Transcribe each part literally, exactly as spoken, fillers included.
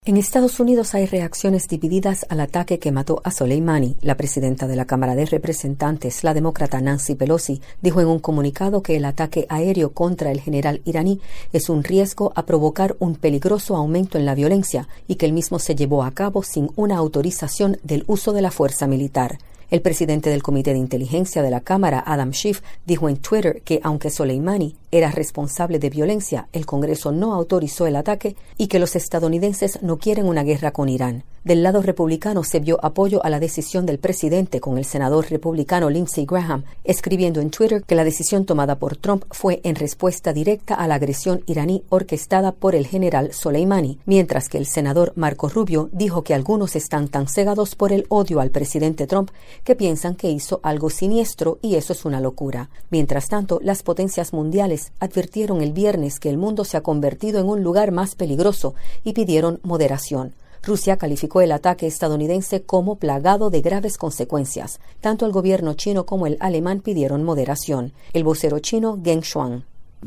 En Estados Unidos hay reacciones divididas al ataque que mató a Soleimani. La presidenta de la Cámara de Representantes, la demócrata Nancy Pelosi, dijo en un comunicado que el ataque aéreo contra el general iraní es un riesgo a provocar un peligroso aumento en la violencia y que el mismo se llevó a cabo sin una autorización del uso de la fuerza militar. El presidente del Comité de Inteligencia de la Cámara, Adam Schiff, dijo en Twitter que aunque Soleimani era responsable de violencia, el Congreso no autorizó el ataque y que los estadounidenses no quieren una guerra con Irán. Del lado republicano se vio apoyo a la decisión del presidente, con el senador republicano Lindsey Graham escribiendo en Twitter que la decisión tomada por Trump fue en respuesta directa a la agresión iraní orquestada por el general Soleimani, mientras que el senador Marco Rubio dijo que algunos están tan cegados por el odio al presidente Trump que piensan que hizo algo siniestro y eso es una locura. Mientras tanto, las potencias mundiales advirtieron el viernes que el mundo se ha convertido en un lugar más peligroso y pidieron moderación. Rusia calificó el ataque estadounidense como plagado de graves consecuencias. Tanto el gobierno chino como el alemán pidieron moderación. El vocero chino Geng Shuang.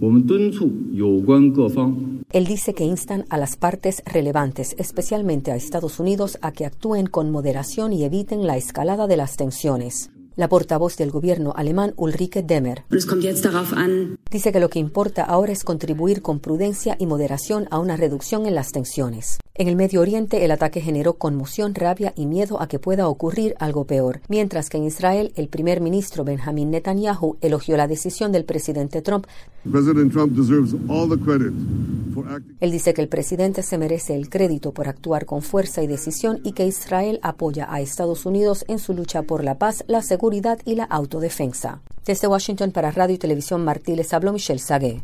Él dice que instan a las partes relevantes, especialmente a Estados Unidos, a que actúen con moderación y eviten la escalada de las tensiones. La portavoz del gobierno alemán, Ulrike Demmer, dice que lo que importa ahora es contribuir con prudencia y moderación a una reducción en las tensiones. En el Medio Oriente, el ataque generó conmoción, rabia y miedo a que pueda ocurrir algo peor, mientras que en Israel, el primer ministro Benjamin Netanyahu elogió la decisión del presidente Trump. Él dice que el presidente se merece el crédito por actuar con fuerza y decisión y que Israel apoya a Estados Unidos en su lucha por la paz, la seguridad y la autodefensa. Desde Washington para Radio y Televisión Martí les habló Michelle Sagué.